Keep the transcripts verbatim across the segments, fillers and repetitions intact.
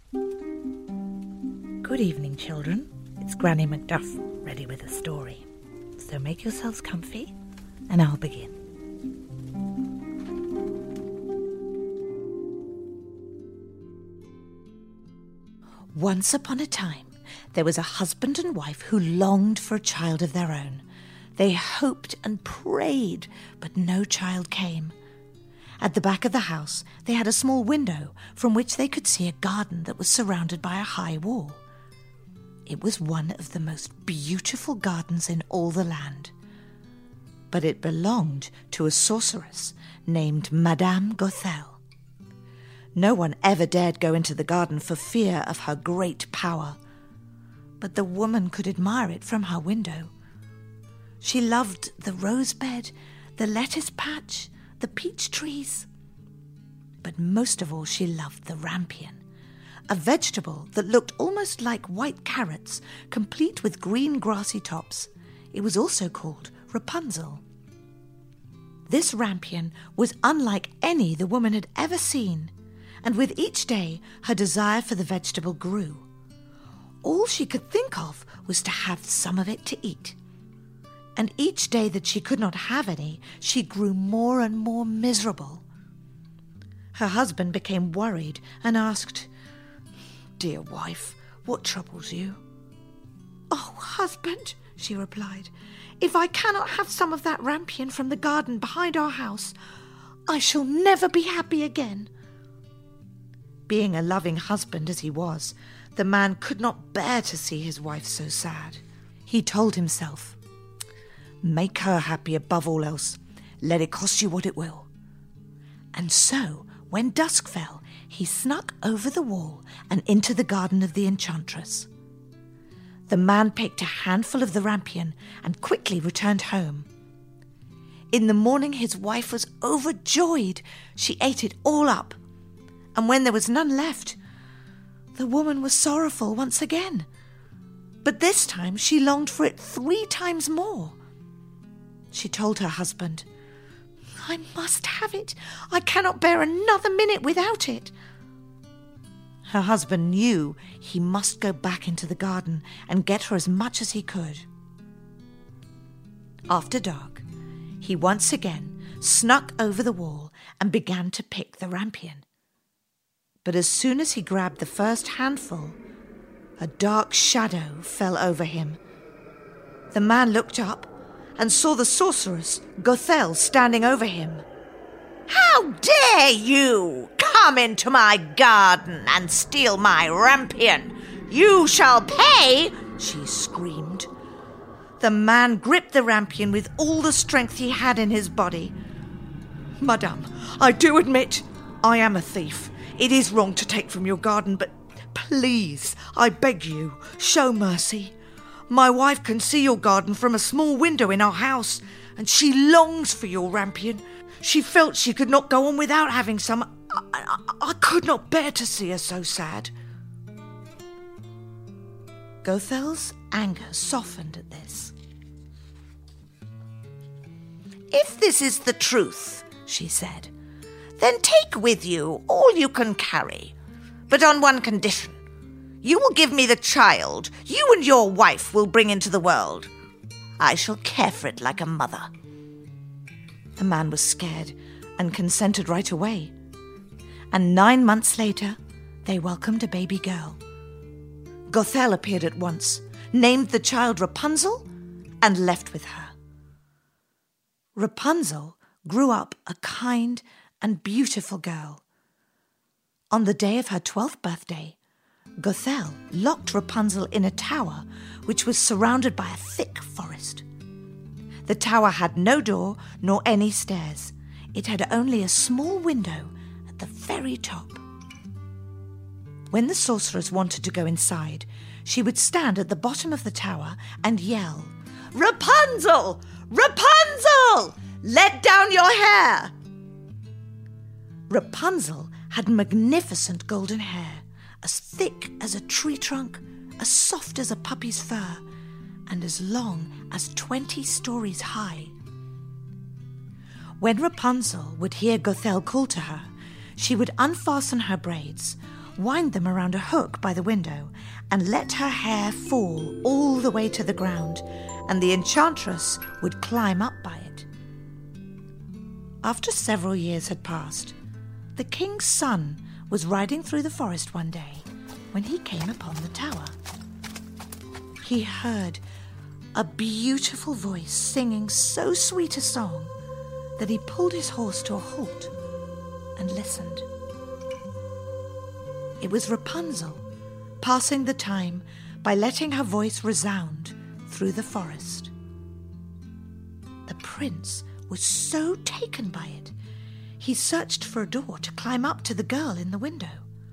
Good evening, children. It's Granny Macduff, ready with a story. So make yourselves comfy, and I'll begin. Once upon a time, there was a husband and wife who longed for a child of their own. They hoped and prayed, but no child came. At the back of the house, they had a small window from which they could see a garden that was surrounded by a high wall. It was one of the most beautiful gardens in all the land. But it belonged to a sorceress named Madame Gothel. No one ever dared go into the garden for fear of her great power. But the woman could admire it from her window. She loved the rose bed, the lettuce patch, the peach trees. But most of all she loved the rampion, a vegetable that looked almost like white carrots, complete with green grassy tops. It was also called Rapunzel. This rampion was unlike any the woman had ever seen, and with each day her desire for the vegetable grew. All she could think of was to have some of it to eat. And each day that she could not have any, she grew more and more miserable. Her husband became worried and asked, "Dear wife, what troubles you?" "Oh, husband," she replied, "if I cannot have some of that rampion from the garden behind our house, I shall never be happy again." Being a loving husband as he was, the man could not bear to see his wife so sad. He told himself, "Make her happy above all else. Let it cost you what it will." And so, when dusk fell, he snuck over the wall and into the garden of the enchantress. The man picked a handful of the rampion and quickly returned home. In the morning his wife was overjoyed. She ate it all up. And when there was none left, the woman was sorrowful once again. But this time she longed for it three times more. She told her husband, "I must have it. I cannot bear another minute without it." Her husband knew he must go back into the garden and get her as much as he could. After dark, he once again snuck over the wall and began to pick the rampion. But as soon as he grabbed the first handful, a dark shadow fell over him. The man looked up and saw the sorceress, Gothel, standing over him. "How dare you come into my garden and steal my rampion? You shall pay!" she screamed. The man gripped the rampion with all the strength he had in his body. "Madame, I do admit I am a thief. It is wrong to take from your garden, but please, I beg you, show mercy. My wife can see your garden from a small window in our house, and she longs for your rampion. She felt she could not go on without having some. I, I, I could not bear to see her so sad." Gothel's anger softened at this. "If this is the truth," she said, "then take with you all you can carry, but on one condition. You will give me the child you and your wife will bring into the world. I shall care for it like a mother." The man was scared and consented right away. And nine months later, they welcomed a baby girl. Gothel appeared at once, named the child Rapunzel, and left with her. Rapunzel grew up a kind and beautiful girl. On the day of her twelfth birthday, Gothel locked Rapunzel in a tower which was surrounded by a thick forest. The tower had no door nor any stairs. It had only a small window at the very top. When the sorceress wanted to go inside, she would stand at the bottom of the tower and yell, "Rapunzel! Rapunzel! Let down your hair!" Rapunzel had magnificent golden hair, as thick as a tree trunk, as soft as a puppy's fur, and as long as twenty stories high. When Rapunzel would hear Gothel call to her, she would unfasten her braids, wind them around a hook by the window, and let her hair fall all the way to the ground, and the enchantress would climb up by it. After several years had passed, the king's son was riding through the forest one day when he came upon the tower. He heard a beautiful voice singing so sweet a song that he pulled his horse to a halt and listened. It was Rapunzel, passing the time by letting her voice resound through the forest. The prince was so taken by it, he searched for a door to climb up to the girl in the window.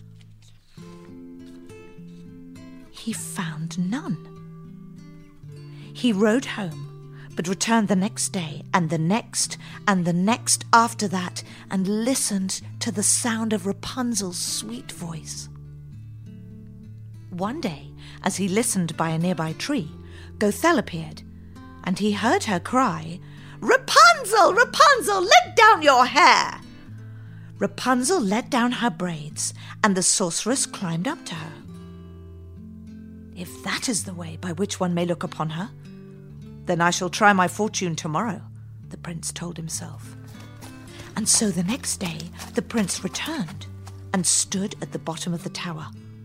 He found none. He rode home, but returned the next day, and the next, and the next after that, and listened to the sound of Rapunzel's sweet voice. One day, as he listened by a nearby tree, Gothel appeared, and he heard her cry, "Rapunzel, Rapunzel, let down your hair!" Rapunzel let down her braids, and the sorceress climbed up to her. "If that is the way by which one may look upon her, then I shall try my fortune tomorrow," the prince told himself. And so the next day the prince returned and stood at the bottom of the tower.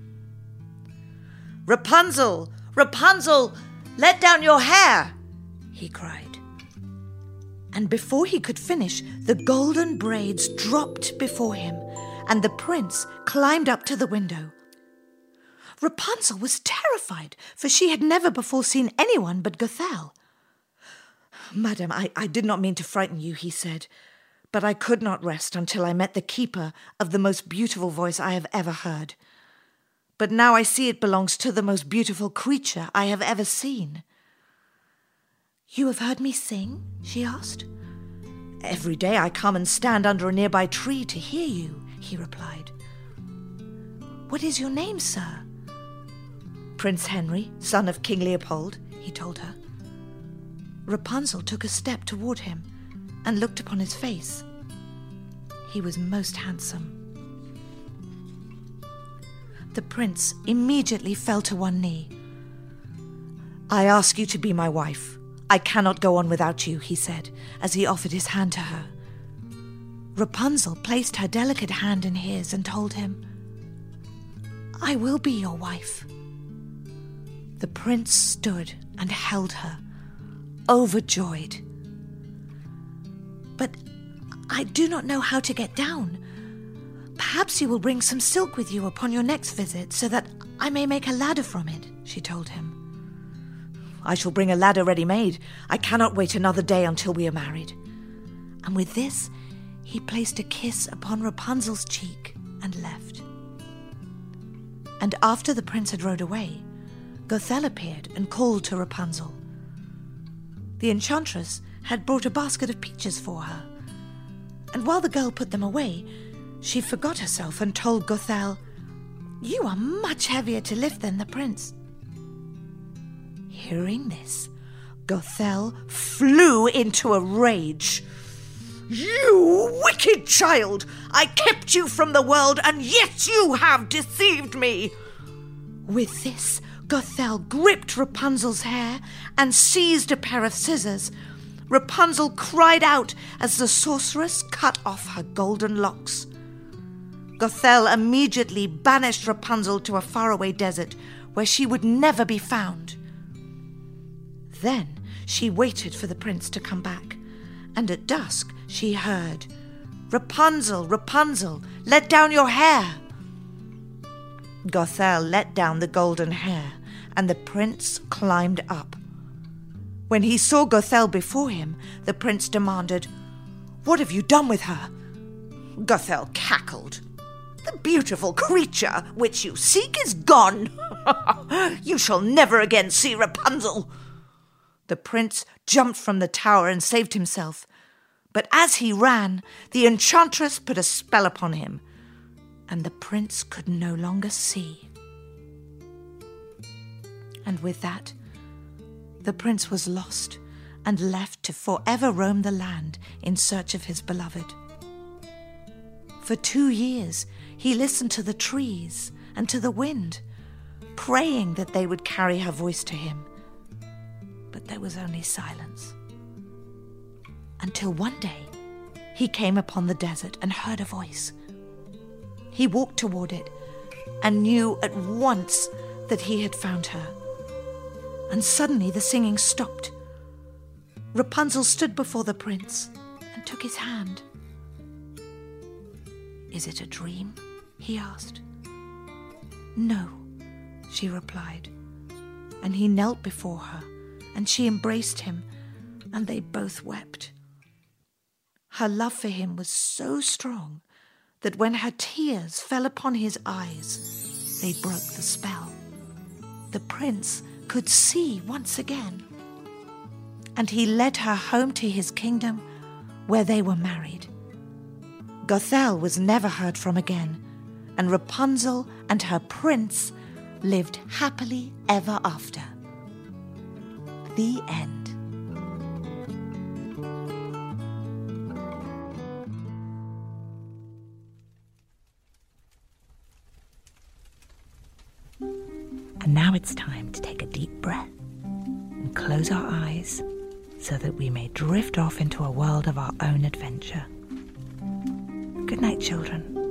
"Rapunzel, Rapunzel, let down your hair!" he cried. And before he could finish, the golden braids dropped before him, and the prince climbed up to the window. Rapunzel was terrified, for she had never before seen anyone but Gothel. "Madam, I, I did not mean to frighten you," he said, "but I could not rest until I met the keeper of the most beautiful voice I have ever heard. But now I see it belongs to the most beautiful creature I have ever seen." "You have heard me sing?" she asked. "Every day I come and stand under a nearby tree to hear you," he replied. "What is your name, sir?" "Prince Henry, son of King Leopold," he told her. Rapunzel took a step toward him and looked upon his face. He was most handsome. The prince immediately fell to one knee. "I ask you to be my wife. I cannot go on without you," he said, as he offered his hand to her. Rapunzel placed her delicate hand in his and told him, "I will be your wife." The prince stood and held her, overjoyed. "But I do not know how to get down. Perhaps you will bring some silk with you upon your next visit, so that I may make a ladder from it," she told him. "I shall bring a ladder ready-made. I cannot wait another day until we are married." And with this, he placed a kiss upon Rapunzel's cheek and left. And after the prince had rode away, Gothel appeared and called to Rapunzel. The enchantress had brought a basket of peaches for her, and while the girl put them away, she forgot herself and told Gothel, "You are much heavier to lift than the prince." Hearing this, Gothel flew into a rage. "You wicked child! I kept you from the world, and yet you have deceived me!" With this, Gothel gripped Rapunzel's hair and seized a pair of scissors. Rapunzel cried out as the sorceress cut off her golden locks. Gothel immediately banished Rapunzel to a faraway desert where she would never be found. Then she waited for the prince to come back, and at dusk she heard, "Rapunzel, Rapunzel, let down your hair." Gothel let down the golden hair, and the prince climbed up. When he saw Gothel before him, the prince demanded, "What have you done with her?" Gothel cackled. "The beautiful creature which you seek is gone. You shall never again see Rapunzel." The prince jumped from the tower and saved himself, but as he ran, the enchantress put a spell upon him, and the prince could no longer see. And with that, the prince was lost and left to forever roam the land in search of his beloved. For two years He listened to the trees and to the wind, praying that they would carry her voice to him. But there was only silence. Until one day, he came upon the desert and heard a voice. He walked toward it and knew at once that he had found her. And suddenly the singing stopped. Rapunzel stood before the prince and took his hand. "Is it a dream?" he asked. "No," she replied. And he knelt before her, and she embraced him, and they both wept. Her love for him was so strong that when her tears fell upon his eyes, they broke the spell. The prince could see once again, and he led her home to his kingdom, where they were married. Gothel was never heard from again, and Rapunzel and her prince lived happily ever after. The end. And now it's time to take a deep breath and close our eyes so that we may drift off into a world of our own adventure. Good night, children.